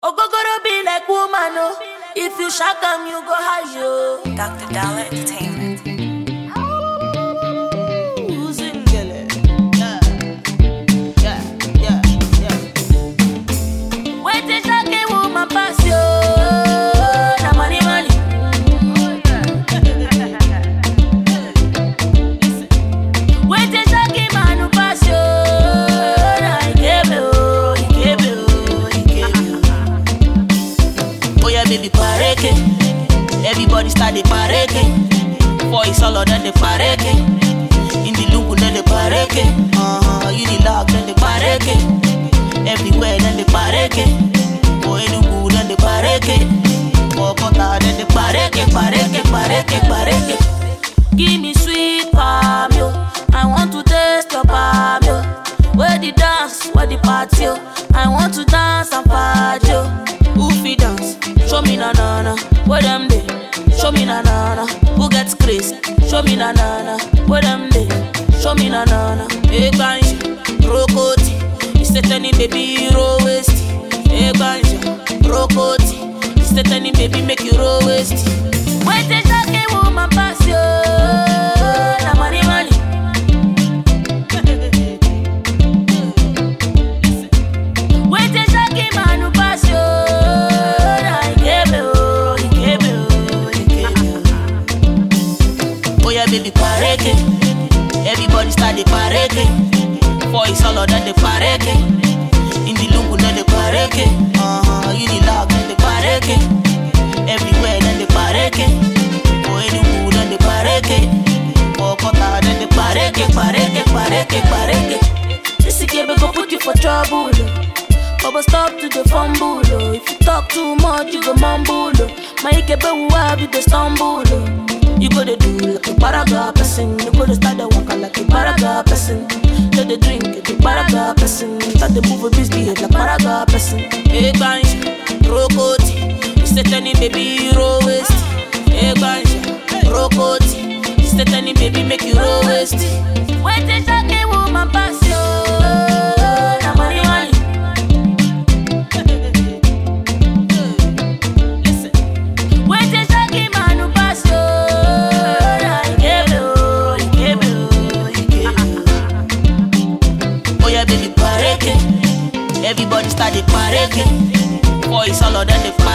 Ogogoro be like woman, oh. If you shock them, you go high, yo. Dr. Dollar Entertainment. Who's in Gele? Yeah. Wait till shocking woman pass, yo. Na money. Wait till shocking man who pass, yo. Na he gave me. Oh yeah, baby, pareke. Everybody start the pareke. Boys all of them the pareke. In the lungu then the pareke. You the lock then the pareke. Everywhere then the pareke. For any good then the pareke. For Kota then the pareke. Give me sweet palm, yo. I want to taste your palm, yo. Where the dance, where the party, yo. I want to dance and party, yo. Who fi dance? Show me na na na. Where them dey? Show me na na na. Who gets crazy? Show me na na na. Where them dey? Show me na na na. Hey ganja, rokoti. It's the tiny baby roll waist. Hey ganja, rokoti. It's the tiny baby make you roll waist. Wait till shocking woman pass you. Na money. Wait till shocking man who pass you. Na he gave me. Oh yeah, baby, pareke. Everybody start the pareke. Boys all of them the pareke. In the lungu then the pareke. You the lock then the pareke. Everywhere then the pareke. For any good then the pareke. For Kota then the pareke. This kebe go put you for trouble. But stop to the fumble. If you talk too much, you go mumble. My kebe will be the stumble. You gotta do like a paraga person. You gotta start the walk like a paraga person. Let the drink like a paraga person. Start the move a business like paraga person. Hey ganja, rokoti. It's the tiny baby roll waist. Hey ganja, rokoti. It's the tiny baby make you roll waist. Wait till shocking woman pass you. Na money. Listen. Wait till shocking man who pass you. Baby, pareke. Everybody start the pareke. Boys all of them the